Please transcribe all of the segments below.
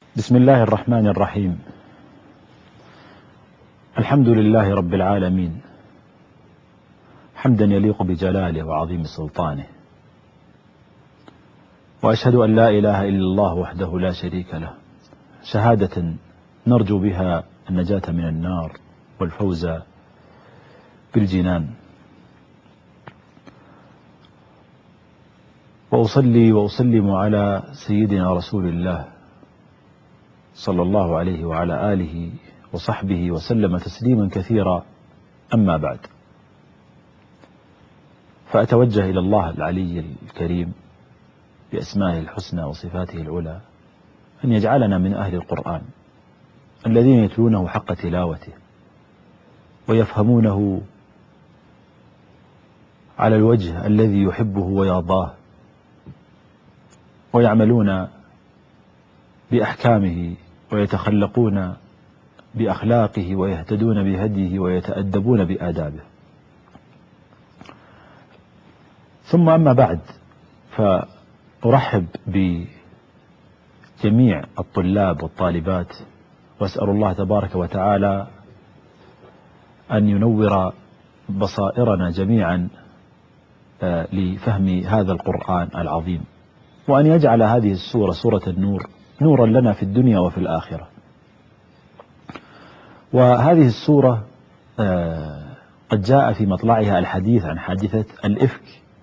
بسم الله الرحمن الرحيم. الحمد لله رب العالمين، حمدا يليق بجلاله وعظيم سلطانه، وأشهد أن لا إله إلا الله وحده لا شريك له، شهادة نرجو بها النجاة من النار والفوز بالجنان. وأصلي وأسلم على سيدنا رسول الله صلى الله عليه وعلى آله وصحبه وسلم تسليما كثيرا. أما بعد، فأتوجه إلى الله العلي الكريم بأسمائه الحسنى وصفاته العلى أن يجعلنا من أهل القرآن الذين يتلونه حق تلاوته ويفهمونه على الوجه الذي يحبه ويرضاه، ويعملون بأحكامه ويتخلقون بأخلاقه ويهتدون بهديه ويتأدبون بآدابه. ثم أما بعد، فأرحب بجميع الطلاب والطالبات، وأسأل الله تبارك وتعالى أن ينور بصائرنا جميعا لفهم هذا القرآن العظيم، وأن يجعل هذه السورة سورة النور نورا لنا في الدنيا وفي الآخرة. وهذه السورة قد جاء في مطلعها الحديث عن حادثة الإفك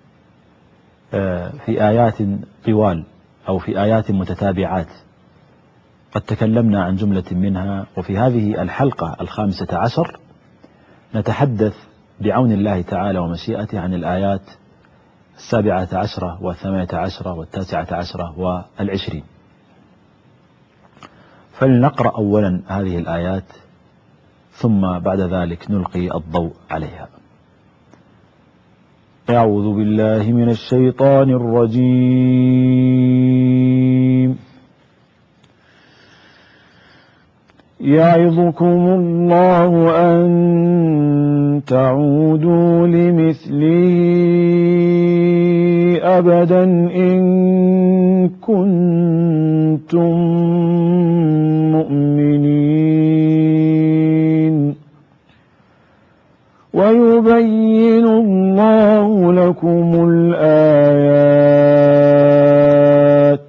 في آيات طوال أو في آيات متتابعات، قد تكلمنا عن جملة منها، وفي هذه الحلقة 15 نتحدث بعون الله تعالى ومشيئته عن الآيات 17 و18 و19 و20. فلنقرأ أولا هذه الآيات ثم بعد ذلك نلقي الضوء عليها. أعوذ بالله من الشيطان الرجيم. يعظكم الله أن تعودوا لمثله أبدا إن كنتم مؤمنين، ويبين الله لكم الآيات،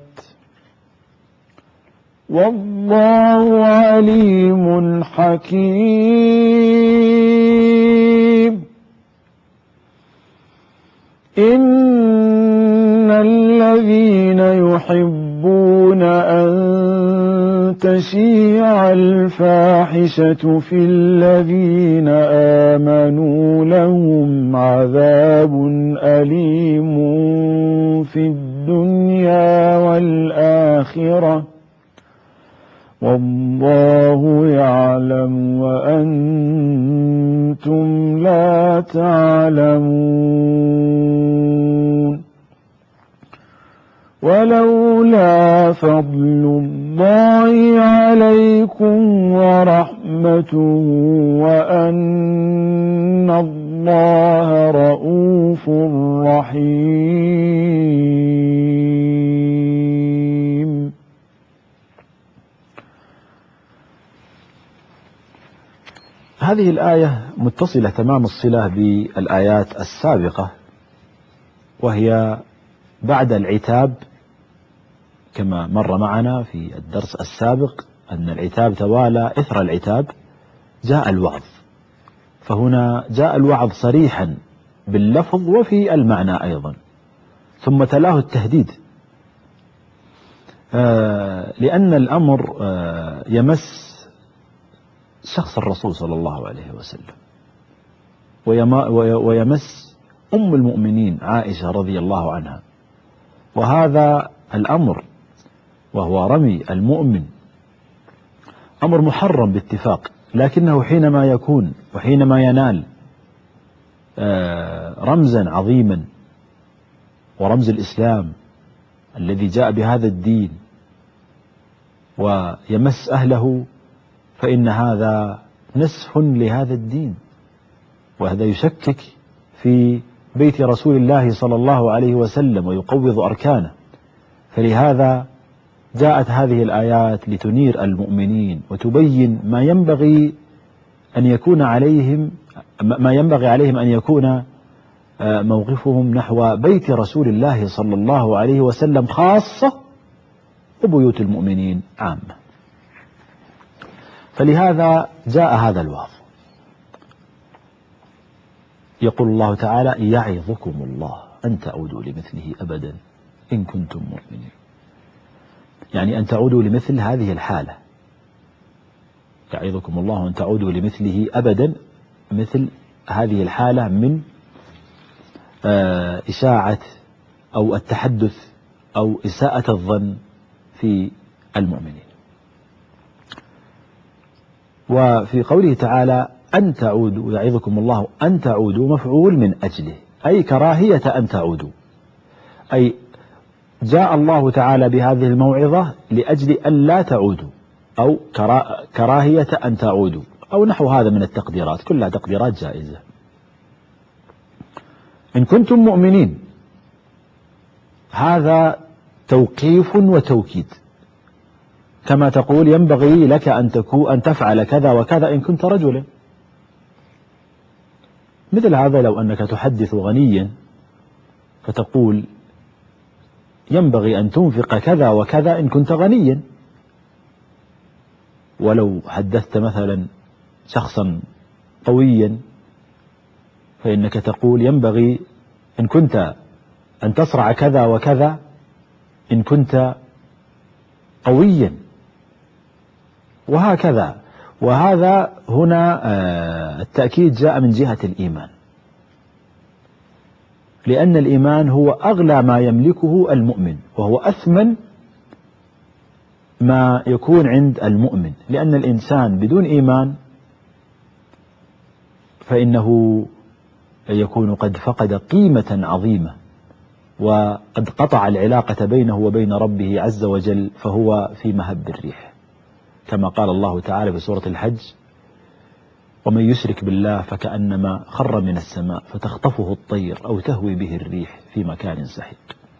والله عليم حكيم. إن الذين يحبون أن تشيع الفاحشة في الذين آمنوا لهم عذاب أليم في الدنيا والآخرة، والله يعلم وأنتم لا تعلمون. ولولا فضل الله عليكم ورحمته وأن الله رؤوف رحيم. هذه الآية متصلة تمام الصلة بالآيات السابقة، وهي بعد العتاب، كما مر معنا في الدرس السابق أن العتاب توالى إثر العتاب جاء الوعظ، فهنا جاء الوعظ صريحا باللفظ وفي المعنى أيضا، ثم تلاه التهديد، لأن الأمر يمس شخص الرسول صلى الله عليه وسلم، ويمس أم المؤمنين عائشة رضي الله عنها. وهذا الأمر وهو رمي المؤمن أمر محرم باتفاق، لكنه حينما يكون وحينما ينال رمزا عظيما ورمز الإسلام الذي جاء بهذا الدين ويمس أهله، فإن هذا نسف لهذا الدين، وهذا يشكك في بيت رسول الله صلى الله عليه وسلم ويقوض أركانه. فلهذا جاءت هذه الآيات لتنير المؤمنين وتبين ما ينبغي أن يكون عليهم، ما ينبغي عليهم أن يكون موقفهم نحو بيت رسول الله صلى الله عليه وسلم خاصة وبيوت المؤمنين عامة. فلهذا جاء هذا الوعظ. يقول الله تعالى: يعظكم الله أن تعودوا لمثله أبدا إن كنتم مؤمنين. يعني أن تعودوا لمثل هذه الحالة. يعظكم الله أن تعودوا لمثله أبدا، مثل هذه الحالة من إشاعة أو التحدث أو إساءة الظن في المؤمنين. وفي قوله تعالى: أن تعودوا، يعظكم الله أن تعودوا، مفعول من أجله، أي كراهية أن تعودوا، أي جاء الله تعالى بهذه الموعظة لأجل أن لا تعودوا، أو كراهية أن تعودوا، أو نحو هذا من التقديرات، كلها تقديرات جائزة. إن كنتم مؤمنين، هذا توقيف وتوكيد، كما تقول ينبغي لك أن تفعل كذا وكذا إن كنت رجلا. مثل هذا لو أنك تحدث غنيا فتقول ينبغي أن تنفق كذا وكذا إن كنت غنيا، ولو حدثت مثلا شخصا قويا فإنك تقول ينبغي إن كنت أن تصرع كذا وكذا إن كنت قويا، وهكذا. وهذا هنا التأكيد جاء من جهة الإيمان، لأن الإيمان هو أغلى ما يملكه المؤمن، وهو أثمن ما يكون عند المؤمن، لأن الإنسان بدون إيمان فإنه يكون قد فقد قيمة عظيمة، وقد قطع العلاقة بينه وبين ربه عز وجل، فهو في مهب الريح، كما قال الله تعالى في سورة الحج: ومن يشرك بالله فكأنما خر من السماء فتخطفه الطير أو تهوي به الريح في مكان سحيق.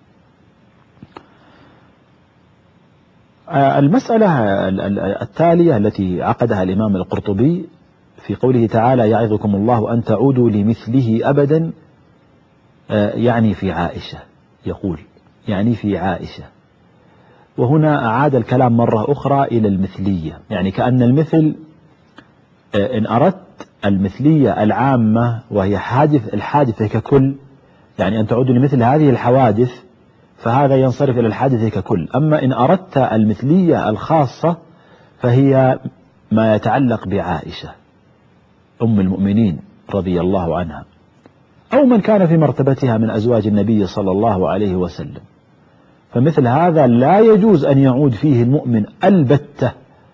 المسألة التالية التي عقدها الإمام القرطبي في قوله تعالى: يعظكم الله أن تعودوا لمثله أبدا، يعني في عائشة، يقول يعني في عائشة. وهنا أعاد الكلام مرة أخرى إلى المثلية، يعني كأن المثل إن أردت المثلية العامة وهي الحادثة ككل، يعني أن تعود لمثل هذه الحوادث، فهذا ينصرف إلى الحادثة ككل. أما إن أردت المثلية الخاصة فهي ما يتعلق بعائشة أم المؤمنين رضي الله عنها، أو من كان في مرتبتها من أزواج النبي صلى الله عليه وسلم. فمثل هذا لا يجوز أن يعود فيه المؤمن البتة.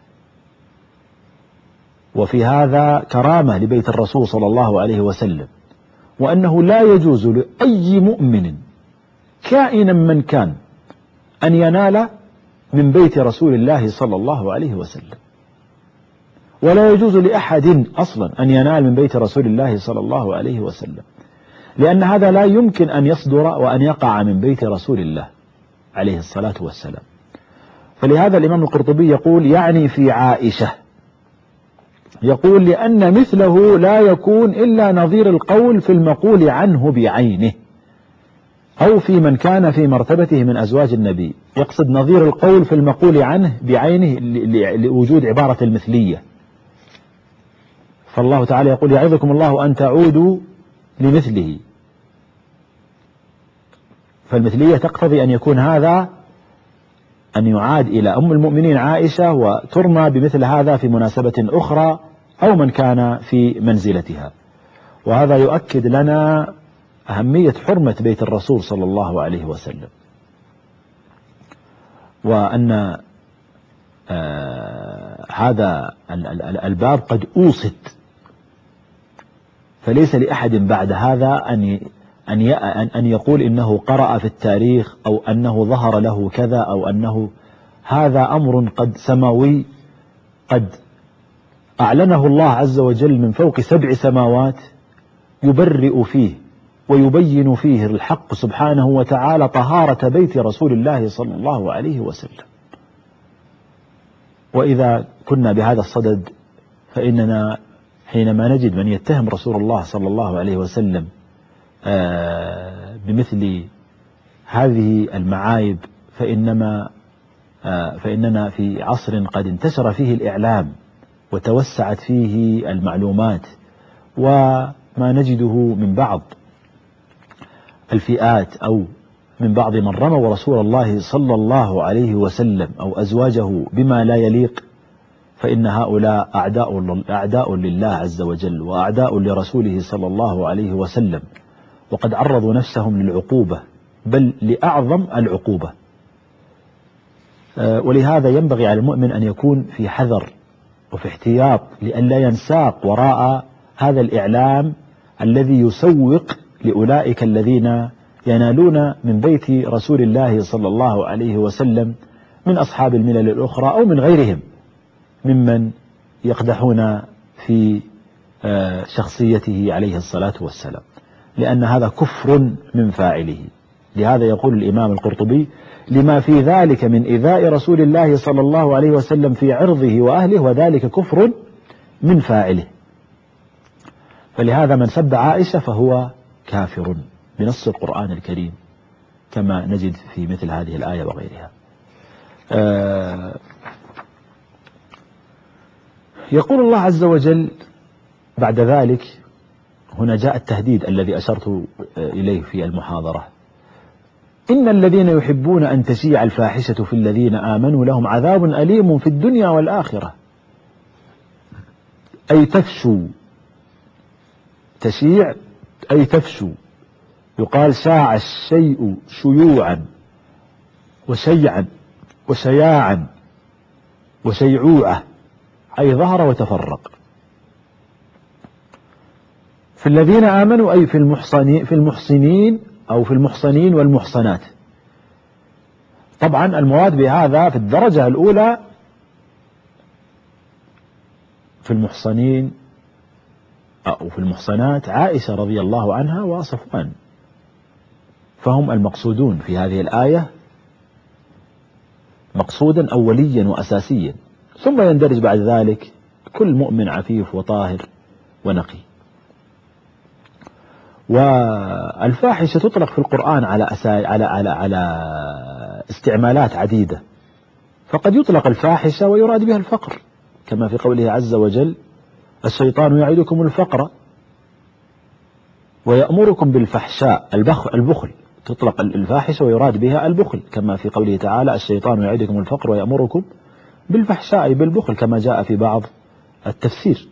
وفي هذا كرامة لبيت الرسول صلى الله عليه وسلم، وأنه لا يجوز لأي مؤمن كائنا من كان أن ينال من بيت رسول الله صلى الله عليه وسلم، ولا يجوز لأحد أصلا أن ينال من بيت رسول الله صلى الله عليه وسلم، لأن هذا لا يمكن أن يصدر وأن يقع من بيت رسول الله عليه الصلاة والسلام. فلهذا الإمام القرطبي يقول يعني في عائشة، يقول لأن مثله لا يكون إلا نظير القول في المقول عنه بعينه، أو في من كان في مرتبته من أزواج النبي. يقصد نظير القول في المقول عنه بعينه لوجود عبارة المثلية. فالله تعالى يقول: يعظكم الله أن تعودوا لمثله، فالمثلية تقتضي أن يكون هذا أن يعاد إلى أم المؤمنين عائشة، وترمى بمثل هذا في مناسبة أخرى أو من كان في منزلتها. وهذا يؤكد لنا أهمية حرمة بيت الرسول صلى الله عليه وسلم، وأن هذا الباب قد أوصد، فليس لأحد بعد هذا أن يقول إنه قرأ في التاريخ أو أنه ظهر له كذا أو أنه هذا أمر قد سماوي قد أعلنه الله عز وجل من فوق 7 سماوات، يبرئ فيه ويبين فيه الحق سبحانه وتعالى طهارة بيت رسول الله صلى الله عليه وسلم. وإذا كنا بهذا الصدد فإننا حينما نجد من يتهم رسول الله صلى الله عليه وسلم بمثل هذه المعايب فإننا في عصر قد انتشر فيه الإعلام وتوسعت فيه المعلومات، وما نجده من بعض الفئات أو من بعض من رموا رسول الله صلى الله عليه وسلم أو أزواجه بما لا يليق، فإن هؤلاء أعداء لله عز وجل وأعداء لرسوله صلى الله عليه وسلم، وقد عرضوا نفسهم للعقوبة بل لأعظم العقوبة. ولهذا ينبغي على المؤمن أن يكون في حذر وفي احتياط لئلا ينساق وراء هذا الإعلام الذي يسوق لأولئك الذين ينالون من بيت رسول الله صلى الله عليه وسلم من أصحاب الملل الأخرى أو من غيرهم ممن يقدحون في شخصيته عليه الصلاة والسلام، لأن هذا كفر من فاعله. لهذا يقول الإمام القرطبي: لما في ذلك من إيذاء رسول الله صلى الله عليه وسلم في عرضه وأهله، وذلك كفر من فاعله. فلهذا من سب عائشة فهو كافر بنص القرآن الكريم، كما نجد في مثل هذه الآية وغيرها. يقول الله عز وجل بعد ذلك، هنا جاء التهديد الذي أشرت إليه في المحاضرة: إن الذين يحبون أن تشيع الفاحشة في الذين آمنوا لهم عذاب أليم في الدنيا والآخرة. أي تفشو، تشيع أي تفشو، يقال شاع الشيء شيوعا وشيعا وشياعا وشيعوعة، أي ظهر وتفرق. في الذين آمنوا أي في المحسنين أو في المحصنين والمحصنات. طبعا المراد بهذا في الدرجة الأولى في المحصنين أو في المحصنات عائشة رضي الله عنها وصفوان، فهم المقصودون في هذه الآية مقصودا أوليا وأساسيا، ثم يندرج بعد ذلك كل مؤمن عفيف وطاهر ونقي. والفاحشة تطلق في القرآن على استعمالات عديدة، فقد يطلق الفاحشة ويراد بها الفقر، كما في قوله عز وجل: الشيطان يعدكم الفقر ويأمركم بالفحشاء. البخل تطلق الفاحشة ويراد بها البخل، كما في قوله تعالى: الشيطان يعدكم الفقر ويأمركم بالفحشاء بالبخل، كما جاء في بعض التفسير.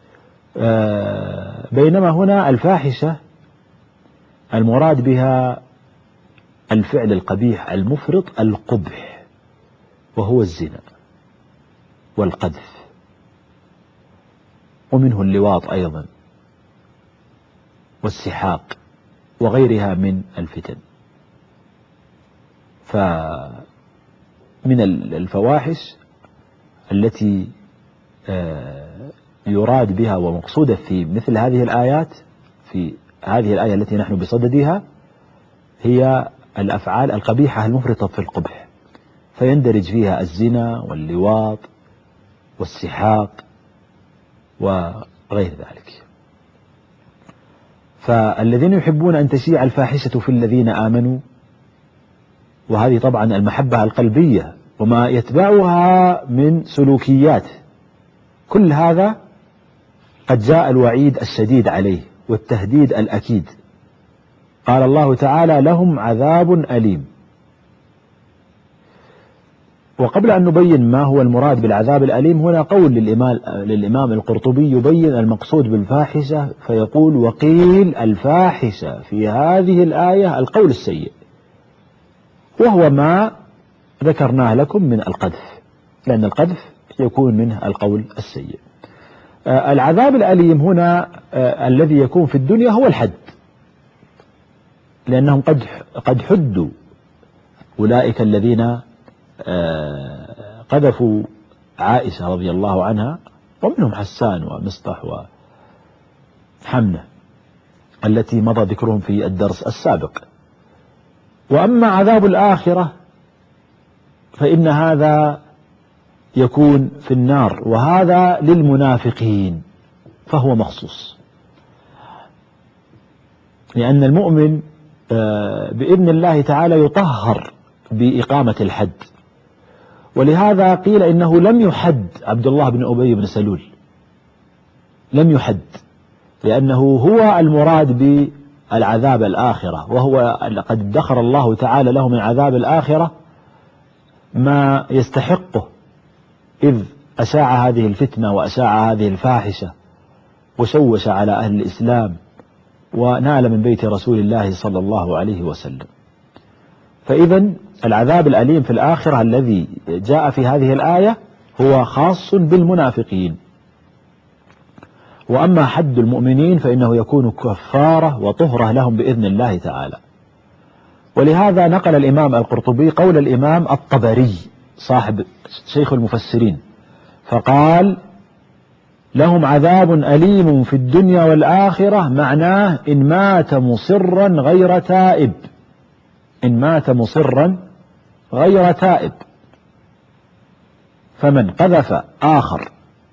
بينما هنا الفاحشة المراد بها الفعل القبيح المفرط القبح، وهو الزنا والقذف، ومنه اللواط أيضا والسحاق وغيرها من الفتن. فمن الفواحش التي يراد بها ومقصودة في مثل هذه الآيات، في هذه الآية التي نحن بصددها، هي الأفعال القبيحة المفرطة في القبح، فيندرج فيها الزنا واللواط والسحاق وغير ذلك. فالذين يحبون أن تشيع الفاحشة في الذين آمنوا، وهذه طبعا المحبة القلبية وما يتبعها من سلوكيات، كل هذا قد جاء الوعيد الشديد عليه والتهديد الأكيد. قال الله تعالى: لهم عذاب أليم. وقبل أن نبين ما هو المراد بالعذاب الأليم، هنا قول للإمام القرطبي يبين المقصود بالفاحشة، فيقول: وقيل الفاحشة في هذه الآية القول السيء، وهو ما ذكرناه لكم من القذف، لأن القذف يكون منه القول السيء. العذاب الأليم هنا الذي يكون في الدنيا هو الحد، لأنهم قد حدوا أولئك الذين قذفوا عائشة رضي الله عنها، ومنهم حسان ومصطح وحمنة التي مضى ذكرهم في الدرس السابق. وأما عذاب الآخرة فإن هذا يكون في النار، وهذا للمنافقين فهو مخصوص، لأن المؤمن بإذن الله تعالى يطهر بإقامة الحد. ولهذا قيل إنه لم يحد عبد الله بن أبي بن سلول، لم يحد، لأنه هو المراد بالعذاب الآخرة، وهو قد ادخر الله تعالى له من عذاب الآخرة ما يستحقه، إذ أشاع هذه الفتنة وأشاع هذه الفاحشة وشوش على أهل الإسلام ونال من بيت رسول الله صلى الله عليه وسلم. فإذا العذاب الأليم في الآخرة الذي جاء في هذه الآية هو خاص بالمنافقين. وأما حد المؤمنين فإنه يكون كفارة وطهرة لهم بإذن الله تعالى. ولهذا نقل الإمام القرطبي قول الإمام الطبري صاحب شيخ المفسرين، فقال: لهم عذاب أليم في الدنيا والآخرة، معناه إن مات مصرا غير تائب، إن مات مصرا غير تائب. فمن قذف آخر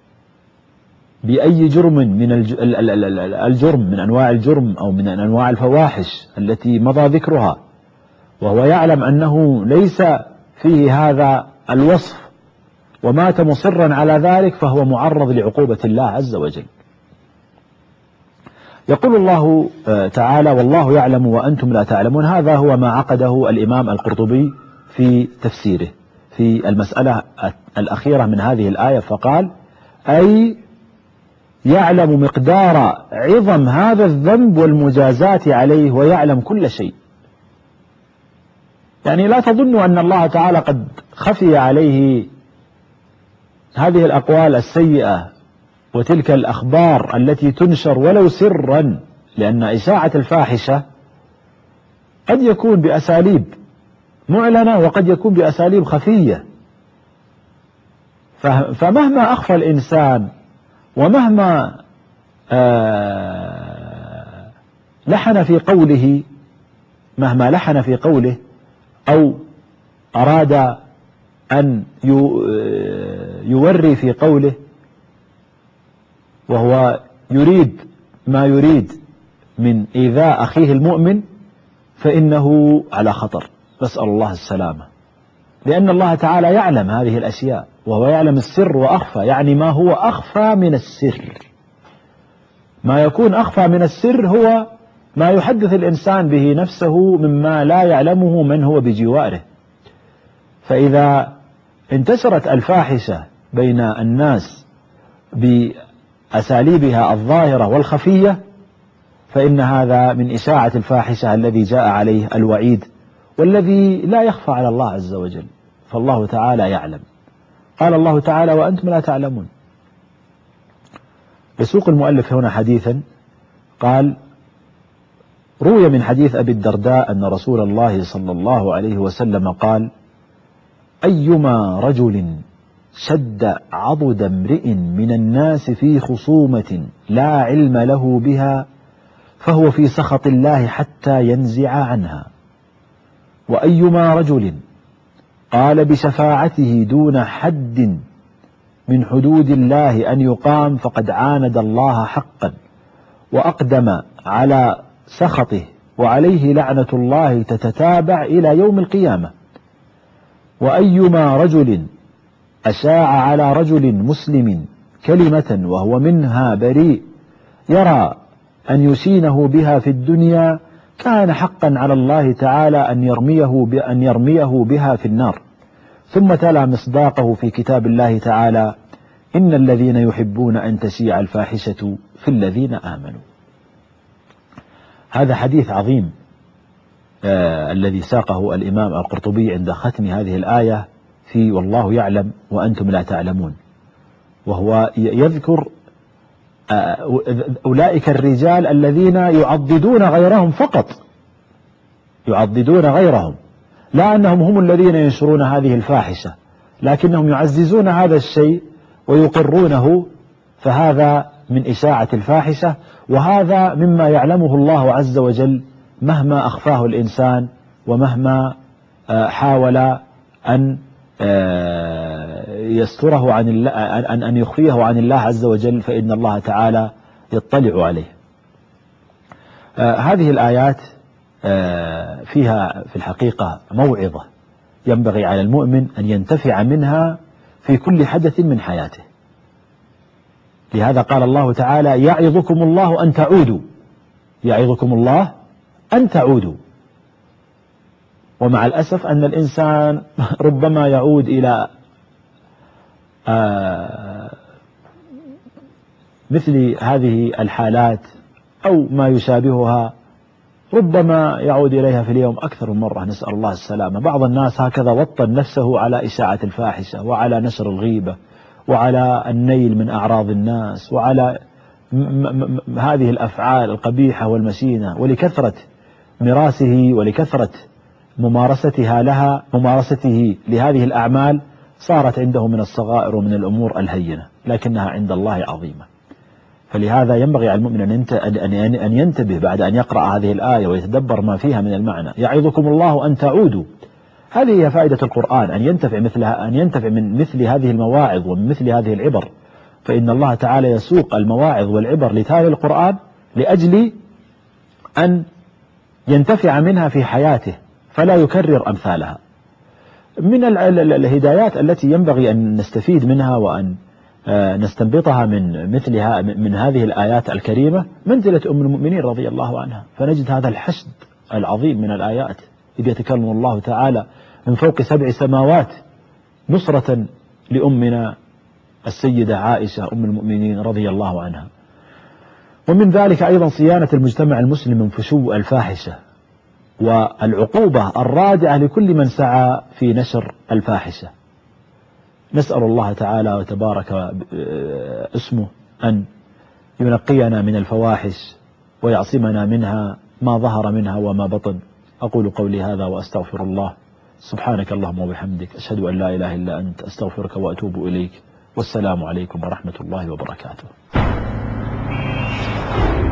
بأي جرم من الجرم من أنواع الجرم أو من أنواع الفواحش التي مضى ذكرها، وهو يعلم أنه ليس فيه هذا الوصف ومات مصرا على ذلك، فهو معرض لعقوبة الله عز وجل. يقول الله تعالى: والله يعلم وأنتم لا تعلمون. هذا هو ما عقده الإمام القرطبي في تفسيره في المسألة الأخيرة من هذه الآية، فقال: أي يعلم مقدار عظم هذا الذنب والمجازات عليه، ويعلم كل شيء. يعني لا تظنوا أن الله تعالى قد خفي عليه هذه الأقوال السيئة وتلك الأخبار التي تنشر ولو سرا، لأن إشاعة الفاحشة قد يكون بأساليب معلنة وقد يكون بأساليب خفية. فمهما أخفى الإنسان ومهما لحن في قوله، مهما لحن في قوله أو أراد أن يوري في قوله وهو يريد ما يريد من إيذاء أخيه المؤمن، فإنه على خطر، نسأل الله السلامة. لأن الله تعالى يعلم هذه الأشياء، وهو يعلم السر وأخفى، يعني ما هو أخفى من السر. ما يكون أخفى من السر هو ما يحدث الإنسان به نفسه مما لا يعلمه من هو بجواره. فإذا انتشرت الفاحشة بين الناس بأساليبها الظاهرة والخفية، فإن هذا من إشاعة الفاحشة الذي جاء عليه الوعيد، والذي لا يخفى على الله عز وجل، فالله تعالى يعلم. قال الله تعالى: وأنتم لا تعلمون. يسوق المؤلف هنا حديثا، قال: روي من حديث أبي الدرداء أن رسول الله صلى الله عليه وسلم قال: أيما رجل شد عضد امرئ من الناس في خصومة لا علم له بها فهو في سخط الله حتى ينزع عنها. وأيما رجل قال بشفاعته دون حد من حدود الله أن يقام فقد عاند الله حقا وأقدم على سخطه، وعليه لعنة الله تتتابع إلى يوم القيامة. وأيما رجل أشاع على رجل مسلم كلمة وهو منها بريء يرى أن يشينه بها في الدنيا كان حقا على الله تعالى أن يرميه بها في النار. ثم تلا مصداقه في كتاب الله تعالى: إن الذين يحبون أن تشيع الفاحشة في الذين آمنوا. هذا حديث عظيم الذي ساقه الإمام القرطبي عند ختم هذه الآية في والله يعلم وأنتم لا تعلمون، وهو يذكر أولئك الرجال الذين يعضدون غيرهم فقط، يعضدون غيرهم، لا أنهم هم الذين ينشرون هذه الفاحشة، لكنهم يعززون هذا الشيء ويقرونه، فهذا من إشاعة الفاحشة، وهذا مما يعلمه الله عز وجل مهما أخفاه الإنسان ومهما حاول أن يستره عن الله، أن يخفيه عن الله عز وجل، فإن الله تعالى يطلع عليه. هذه الآيات فيها في الحقيقة موعظة ينبغي على المؤمن أن ينتفع منها في كل حدث من حياته. لهذا قال الله تعالى: يعظكم الله أن تعودوا، يعظكم الله أن تعودوا. ومع الأسف أن الإنسان ربما يعود إلى مثل هذه الحالات أو ما يشابهها، ربما يعود إليها في اليوم أكثر من مرة، نسأل الله السلامة. بعض الناس هكذا وطن نفسه على إشاعة الفاحشة وعلى نشر الغيبة وعلى النيل من أعراض الناس وعلى هذه الأفعال القبيحة والمشينة، ولكثرة مراسه ولكثرة ممارسته لهذه الأعمال صارت عنده من الصغائر ومن الأمور الهينة، لكنها عند الله عظيمة. فلهذا ينبغي على المؤمن أن ينتبه بعد أن يقرأ هذه الآية ويتدبر ما فيها من المعنى. يعظكم الله أن تعودوا، هذه هي فائدة القرآن، أن ينتفع من مثل هذه المواعظ ومن مثل هذه العبر. فإن الله تعالى يسوق المواعظ والعبر لتالي القرآن لأجل أن ينتفع منها في حياته فلا يكرر أمثالها. من الهدايات التي ينبغي أن نستفيد منها وأن نستنبطها من هذه الآيات الكريمة منزلة أم المؤمنين رضي الله عنها. فنجد هذا الحشد العظيم من الآيات إذ يتكلم الله تعالى من فوق 7 سماوات نصرة لأمنا السيدة عائشة أم المؤمنين رضي الله عنها. ومن ذلك أيضا صيانة المجتمع المسلم من فشو الفاحشة والعقوبة الرادعة لكل من سعى في نشر الفاحشة. نسأل الله تعالى وتبارك اسمه أن ينقينا من الفواحش ويعصمنا منها ما ظهر منها وما بطن. أقول قولي هذا وأستغفر الله. سبحانك اللهم وبحمدك، أشهد أن لا إله إلا أنت، أستغفرك وأتوب إليك. والسلام عليكم ورحمة الله وبركاته.